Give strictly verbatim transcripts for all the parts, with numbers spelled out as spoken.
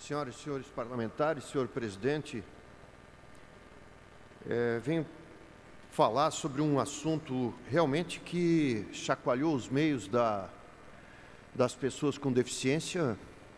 Senhoras e senhores parlamentares, senhor presidente, é, venho falar sobre um assunto realmente que chacoalhou os meios da, das pessoas com deficiência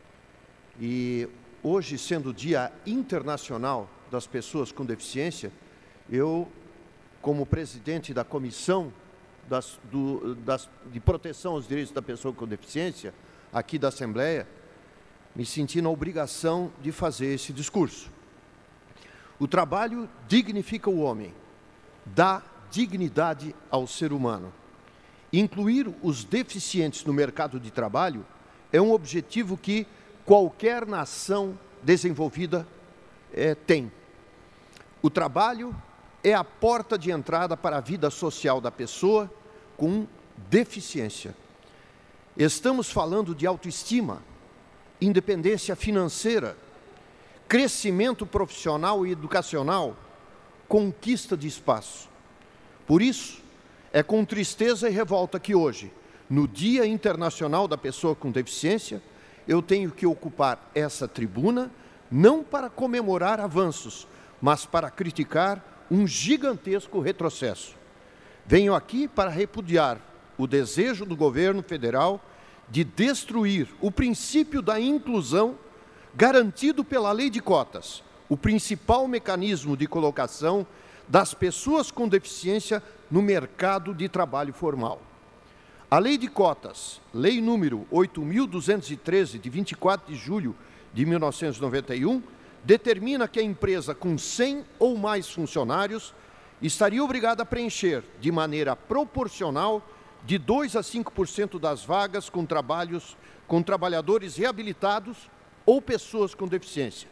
e hoje, sendo o Dia Internacional das Pessoas com Deficiência, eu, como presidente da Comissão das, do, das, de Proteção aos Direitos da Pessoa com Deficiência, aqui da Assembleia, me senti na obrigação de fazer esse discurso. O trabalho dignifica o homem, dá dignidade ao ser humano. Incluir os deficientes no mercado de trabalho é um objetivo que qualquer nação desenvolvida é, tem. O trabalho é a porta de entrada para a vida social da pessoa com deficiência. Estamos falando de autoestima, independência financeira, crescimento profissional e educacional, conquista de espaço. Por isso, é com tristeza e revolta que hoje, no Dia Internacional da Pessoa com Deficiência, eu tenho que ocupar essa tribuna, não para comemorar avanços, mas para criticar um gigantesco retrocesso. Venho aqui para repudiar o desejo do governo federal de destruir o princípio da inclusão garantido pela lei de cotas, o principal mecanismo de colocação das pessoas com deficiência no mercado de trabalho formal. A lei de cotas, lei número oito mil duzentos e treze, de vinte e quatro de julho de mil novecentos e noventa e um, determina que a empresa com cem ou mais funcionários estaria obrigada a preencher, de maneira proporcional, de dois a cinco por cento das vagas com, trabalhos, com trabalhadores reabilitados ou pessoas com deficiência.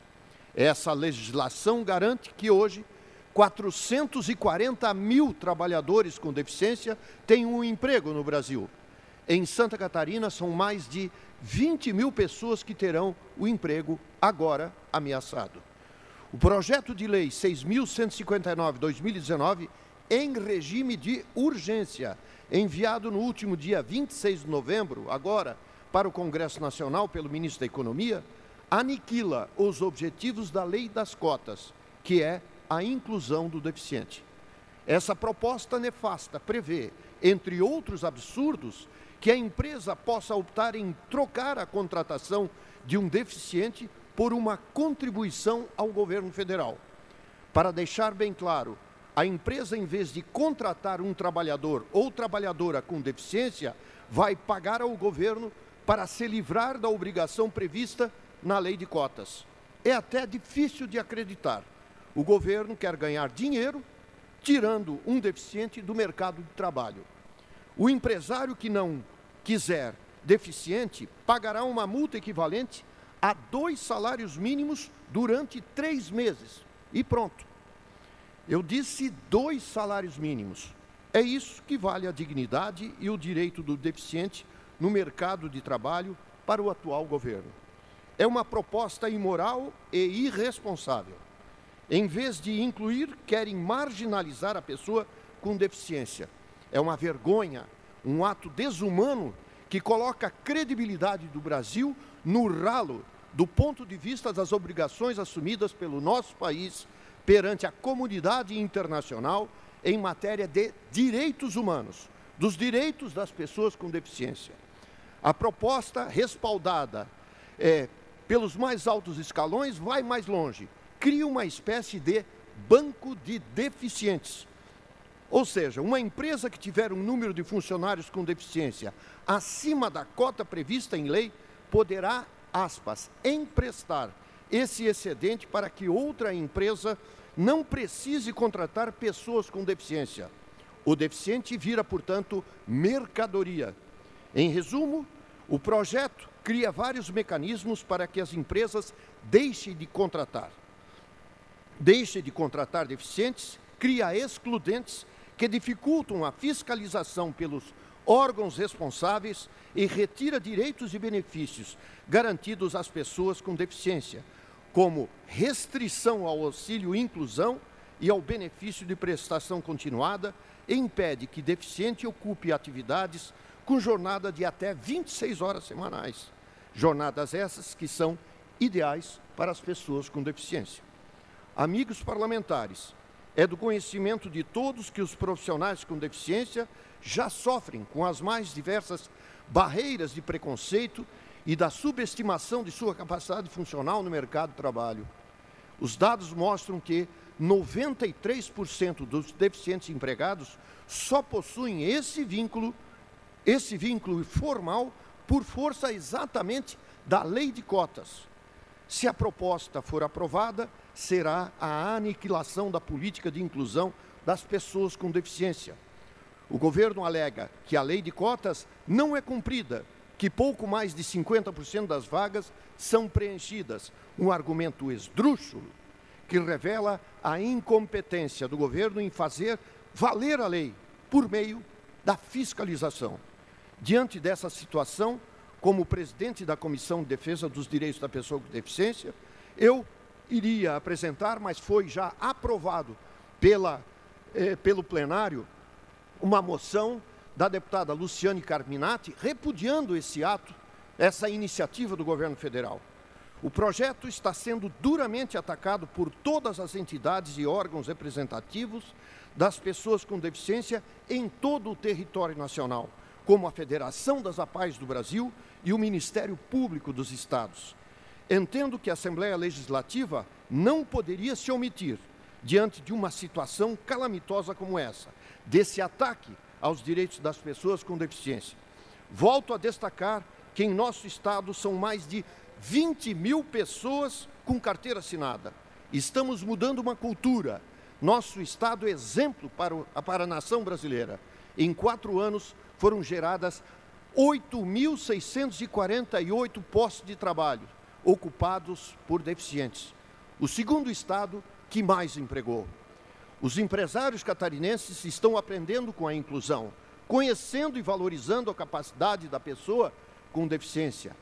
Essa legislação garante que hoje quatrocentos e quarenta mil trabalhadores com deficiência têm um emprego no Brasil. Em Santa Catarina, são mais de vinte mil pessoas que terão o emprego agora ameaçado. O projeto de lei seis mil cento e cinquenta e nove barra dois mil e dezenove, em regime de urgência, enviado no último dia vinte e seis de novembro, agora, para o Congresso Nacional pelo ministro da Economia, aniquila os objetivos da lei das cotas, que é a inclusão do deficiente. Essa proposta nefasta prevê, entre outros absurdos, que a empresa possa optar em trocar a contratação de um deficiente por uma contribuição ao governo federal. Para deixar bem claro, a empresa, em vez de contratar um trabalhador ou trabalhadora com deficiência, vai pagar ao governo para se livrar da obrigação prevista na lei de cotas. É até difícil de acreditar. O governo quer ganhar dinheiro tirando um deficiente do mercado de trabalho. O empresário que não quiser deficiente pagará uma multa equivalente a dois salários mínimos durante três meses. E pronto. Eu disse dois salários mínimos. É isso que vale a dignidade e o direito do deficiente no mercado de trabalho para o atual governo. É uma proposta imoral e irresponsável. Em vez de incluir, querem marginalizar a pessoa com deficiência. É uma vergonha, um ato desumano que coloca a credibilidade do Brasil no ralo do ponto de vista das obrigações assumidas pelo nosso país perante a comunidade internacional em matéria de direitos humanos, dos direitos das pessoas com deficiência. A proposta, respaldada é, pelos mais altos escalões, vai mais longe, cria uma espécie de banco de deficientes. Ou seja, uma empresa que tiver um número de funcionários com deficiência acima da cota prevista em lei, poderá, aspas, emprestar esse excedente para que outra empresa não precise contratar pessoas com deficiência. O deficiente vira, portanto, mercadoria. Em resumo, o projeto cria vários mecanismos para que as empresas deixem de contratar. Deixem de contratar deficientes, cria excludentes que dificultam a fiscalização pelos órgãos responsáveis e retira direitos e benefícios garantidos às pessoas com deficiência, como restrição ao auxílio inclusão e ao benefício de prestação continuada, e impede que deficiente ocupe atividades com jornada de até vinte e seis horas semanais. Jornadas essas que são ideais para as pessoas com deficiência. Amigos parlamentares, é do conhecimento de todos que os profissionais com deficiência já sofrem com as mais diversas barreiras de preconceito e da subestimação de sua capacidade funcional no mercado de trabalho. Os dados mostram que noventa e três por cento dos deficientes empregados só possuem esse vínculo, esse vínculo formal por força exatamente da lei de cotas. Se a proposta for aprovada, será a aniquilação da política de inclusão das pessoas com deficiência. O governo alega que a lei de cotas não é cumprida, que pouco mais de cinquenta por cento das vagas são preenchidas. Um argumento esdrúxulo que revela a incompetência do governo em fazer valer a lei por meio da fiscalização. Diante dessa situação, como presidente da Comissão de Defesa dos Direitos da Pessoa com Deficiência, eu iria apresentar, mas foi já aprovado pela, eh, pelo plenário, uma moção da deputada Luciane Carminati, repudiando esse ato, essa iniciativa do governo federal. O projeto está sendo duramente atacado por todas as entidades e órgãos representativos das pessoas com deficiência em todo o território nacional, como a Federação das APAES do Brasil e o Ministério Público dos Estados. Entendo que a Assembleia Legislativa não poderia se omitir diante de uma situação calamitosa como essa, desse ataque aos direitos das pessoas com deficiência. Volto a destacar que em nosso estado são mais de vinte mil pessoas com carteira assinada. Estamos mudando uma cultura. Nosso estado é exemplo para, o, para a nação brasileira. Em quatro anos foram geradas oito mil seiscentos e quarenta e oito postos de trabalho ocupados por deficientes. O segundo estado que mais empregou. Os empresários catarinenses estão aprendendo com a inclusão, conhecendo e valorizando a capacidade da pessoa com deficiência.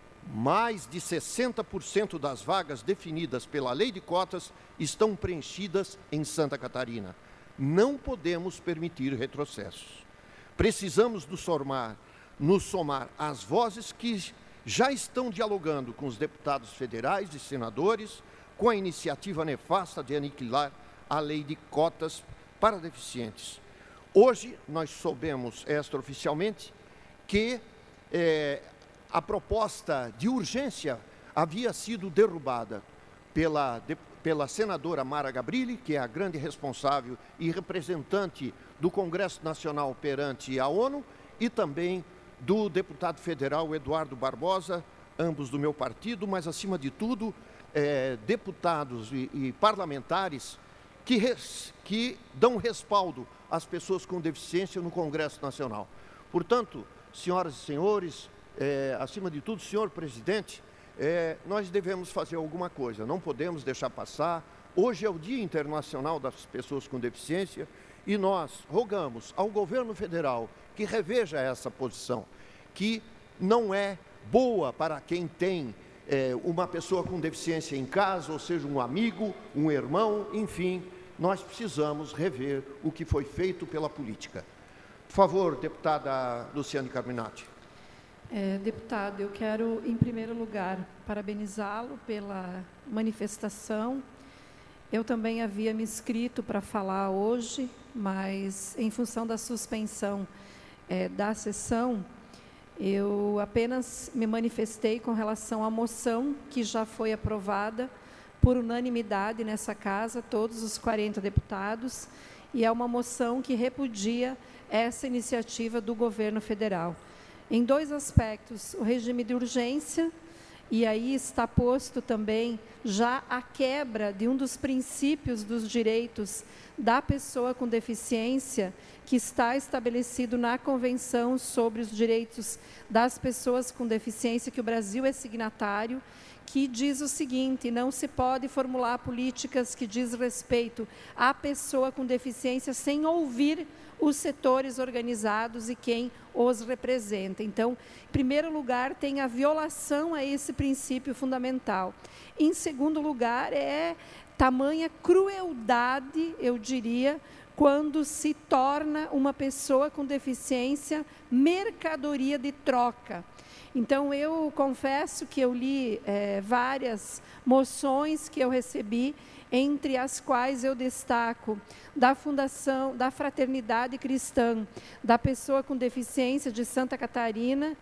Mais de sessenta por cento das vagas definidas pela lei de cotas estão preenchidas em Santa Catarina. Não podemos permitir retrocessos. Precisamos nos somar, nos somar às vozes que já estão dialogando com os deputados federais e senadores com a iniciativa nefasta de aniquilar a lei de cotas para deficientes. Hoje, nós soubemos extraoficialmente que é, a proposta de urgência havia sido derrubada pela, de, pela senadora Mara Gabrilli, que é a grande responsável e representante do Congresso Nacional perante a ONU, e também do deputado federal Eduardo Barbosa, ambos do meu partido, mas, acima de tudo, é, deputados e, e parlamentares que, res, que dão respaldo às pessoas com deficiência no Congresso Nacional. Portanto, senhoras e senhores, é, acima de tudo, senhor presidente, é, nós devemos fazer alguma coisa, não podemos deixar passar. Hoje é o Dia Internacional das Pessoas com Deficiência e nós rogamos ao governo federal que reveja essa posição, que não é boa para quem tem é, uma pessoa com deficiência em casa, ou seja, um amigo, um irmão, enfim, nós precisamos rever o que foi feito pela política. Por favor, deputada Luciane Carminati. É, deputado, eu quero, em primeiro lugar, parabenizá-lo pela manifestação. Eu também havia me inscrito para falar hoje, mas em função da suspensão é, da sessão, eu apenas me manifestei com relação à moção que já foi aprovada por unanimidade nessa casa, todos os quarenta deputados, e é uma moção que repudia essa iniciativa do governo federal. Em dois aspectos, o regime de urgência, e aí está posto também já a quebra de um dos princípios dos direitos da pessoa com deficiência, que está estabelecido na Convenção sobre os Direitos das Pessoas com Deficiência, que o Brasil é signatário, que diz o seguinte: não se pode formular políticas que diz respeito à pessoa com deficiência sem ouvir os setores organizados e quem os representa. Então, em primeiro lugar, tem a violação a esse princípio fundamental. Em segundo lugar, é tamanha crueldade, eu diria, quando se torna uma pessoa com deficiência mercadoria de troca. Então, eu confesso que eu li é, várias moções que eu recebi, entre as quais eu destaco da Fundação, da Fraternidade Cristã, da Pessoa com Deficiência de Santa Catarina.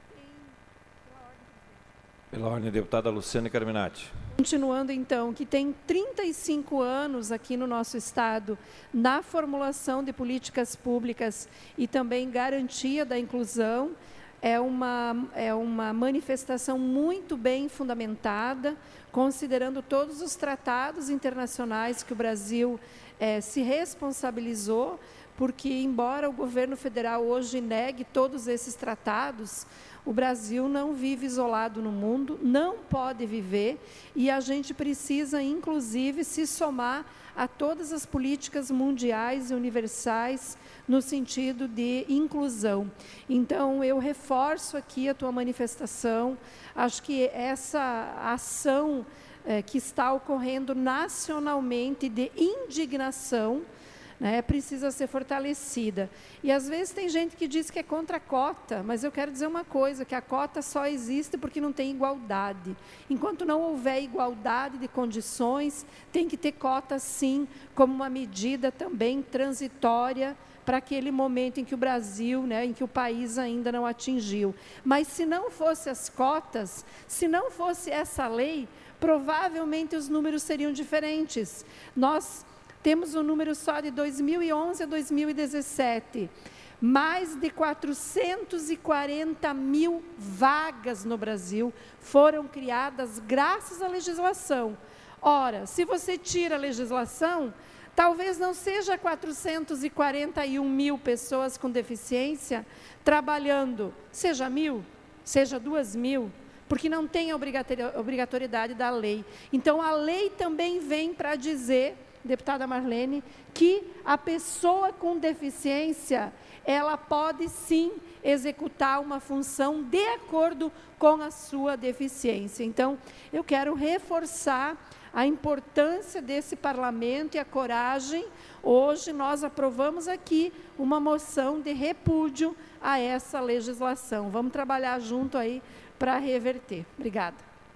Pela ordem, deputada Luciane Carminati. Continuando, então, que tem trinta e cinco anos aqui no nosso estado na formulação de políticas públicas e também garantia da inclusão, é uma, é uma manifestação muito bem fundamentada, considerando todos os tratados internacionais que o Brasil é, se responsabilizou, porque, embora o governo federal hoje negue todos esses tratados, o Brasil não vive isolado no mundo, não pode viver, e a gente precisa, inclusive, se somar a todas as políticas mundiais e universais no sentido de inclusão. Então, eu reforço aqui a tua manifestação, acho que essa ação é, que está ocorrendo nacionalmente de indignação, né, precisa ser fortalecida. E às vezes tem gente que diz que é contra a cota, mas eu quero dizer uma coisa, que a cota só existe porque não tem igualdade. Enquanto não houver igualdade de condições, tem que ter cota sim, como uma medida também transitória para aquele momento em que o Brasil, né, em que o país ainda não atingiu. Mas se não fosse as cotas, se não fosse essa lei, provavelmente os números seriam diferentes. Nós temos um número só de dois mil e onze a dois mil e dezessete. Mais de quatrocentos e quarenta mil vagas no Brasil foram criadas graças à legislação. Ora, se você tira a legislação, talvez não seja quatrocentos e quarenta e um mil pessoas com deficiência trabalhando, seja mil, seja duas mil, porque não tem a obrigatoriedade da lei. Então, a lei também vem para dizer, deputada Marlene, que a pessoa com deficiência, ela pode sim executar uma função de acordo com a sua deficiência. Então, eu quero reforçar a importância desse parlamento e a coragem. Hoje nós aprovamos aqui uma moção de repúdio a essa legislação. Vamos trabalhar junto aí para reverter. Obrigada.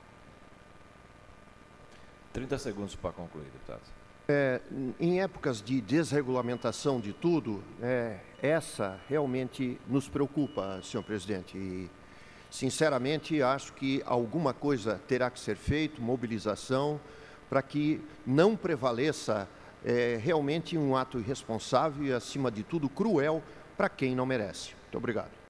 trinta segundos para concluir, deputado. É, em épocas de desregulamentação de tudo, é, essa realmente nos preocupa, senhor presidente. E, sinceramente, acho que alguma coisa terá que ser feita, mobilização, para que não prevaleça é, realmente um ato irresponsável e, acima de tudo, cruel para quem não merece. Muito obrigado.